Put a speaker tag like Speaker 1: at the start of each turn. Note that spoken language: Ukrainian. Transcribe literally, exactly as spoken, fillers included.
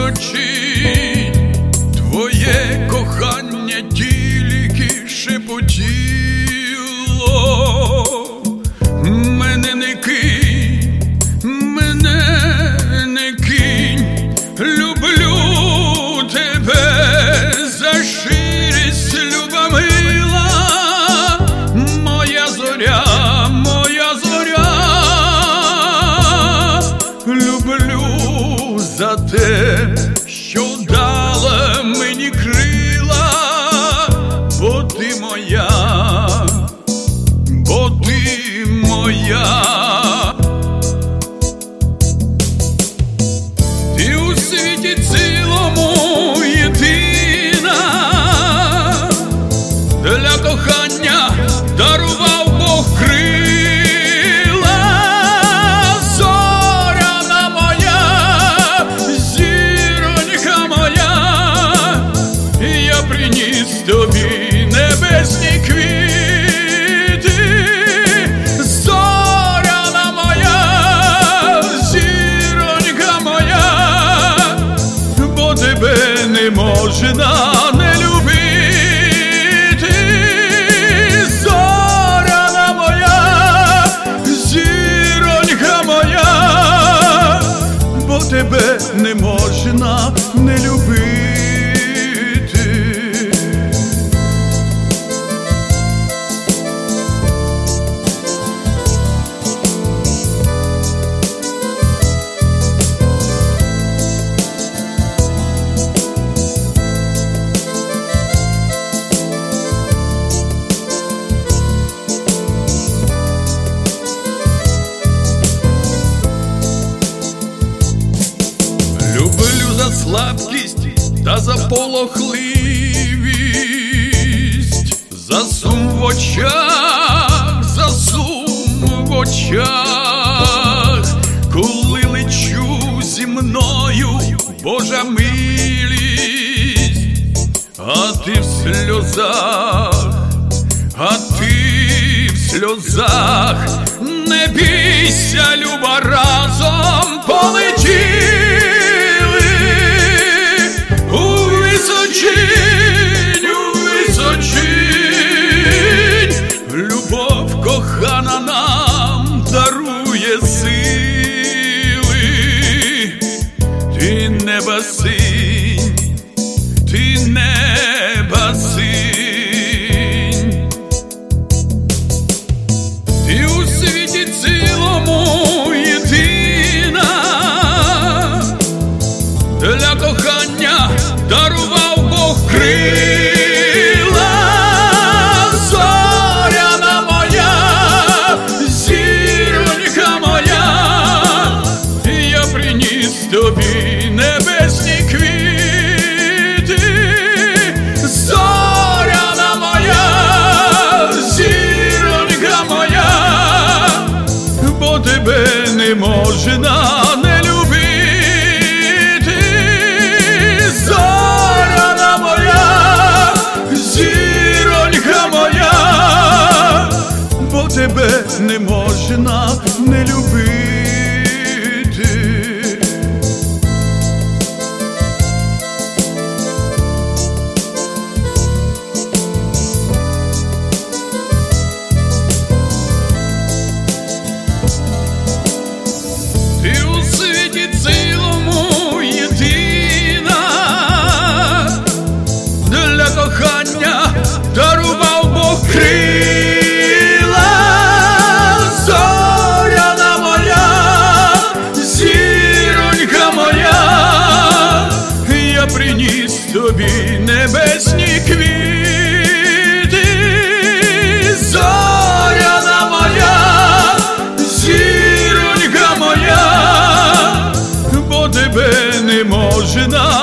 Speaker 1: височінь, твоє кохання тільки шепотіло. Мене не кинь, мене не кинь, люблю тебе за щирість, люба мила, моя зоря, моя зоря. Люблю за те, що дала мені крила, бо ти моя, бо ти моя. Ти у світі цілому єдина, для кохання дарував Бог крила. Зоряна моя, зіронька моя, я приніс тобі небесні квіти. Зоряна моя, зіронька моя, бо тебе не можна не любити. Зоряна моя, зіронька моя, бо тебе не можна не любити. Люблю за слабкість та за полохливість, за сум в очах, за сум в очах, коли лечу зі мною Божа милість, а ти в сльозах, а ти в сльозах. Не бійся, люба, разом полетіли у височінь, у височінь. Любов кохана нам дарує сили. Ти неба синь, ти неба синь. Ти у світі цілому єдина, для кохання дарував Бог крила. Зоряна моя, зіронька моя, я приніс тобі небесні квіти. Зоряна моя, зіронька моя, бо тебе не можна не любити. Зоряна моя, зіронька моя, бо тебе не можна не любити. Ти у світі цілому єдина, для кохання дарував Бог крила. Зоряна моя, зіронька моя, я приніс тобі небесні квіти. Зоряна моя, зіронька моя, бо тебе не можна